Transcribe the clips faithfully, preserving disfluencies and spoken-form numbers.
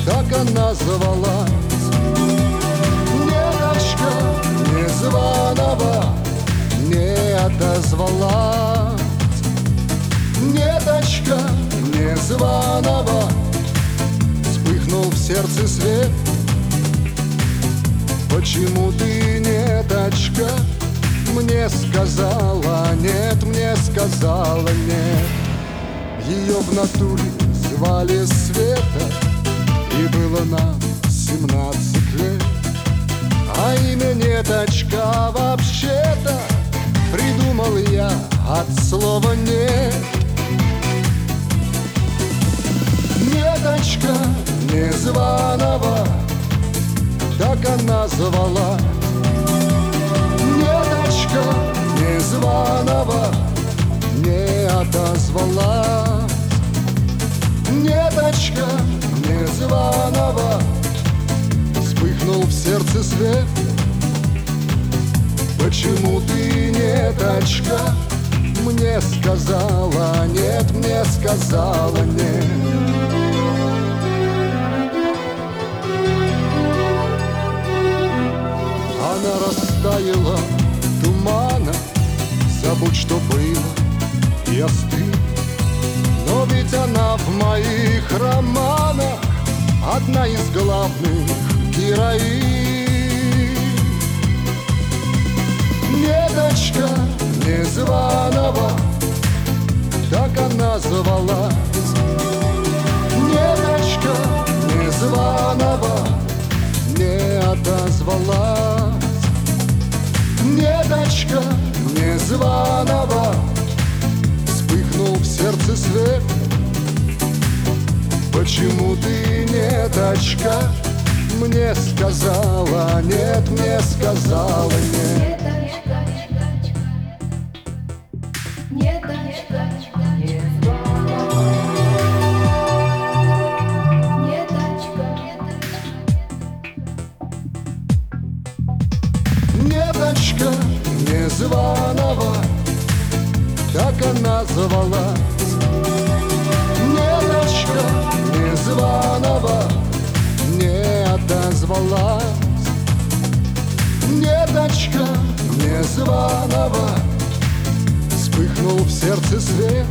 так она звалась. Неточка незваного не отозвалась. Неточка незваного вспыхнул в сердце свет. Почему ты, неточка, мне сказала нет, мне сказала нет? Ее в натуре звали Света, и было нам семнадцать лет. А имя неточка вообще-то придумал я от слова нет. Неточка незваного, так она звала. Неточка незваного не отозвалась. Неточка незваного вспыхнул в сердце свет. Почему ты, неточка, мне сказала нет, мне сказала нет? Она растаяла тумана, забудь, что было, и остынь. Но ведь она в моих романах одна из главных героинь. Неточка незваного, так она звалась. Неточка незваного не отозвалась. Неточка незваного вспыхнул в сердце свет. Почему ты, неточка, мне сказала нет, мне сказала нет? Неточка незваного, так она звалась. Неточка незваного не отозвалась. Неточка незваного вспыхнул в сердце свет.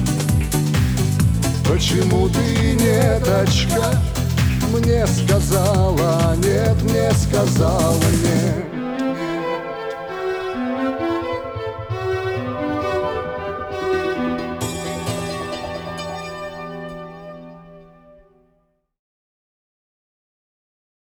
Почему ты, неточка, мне сказала нет, мне сказала нет?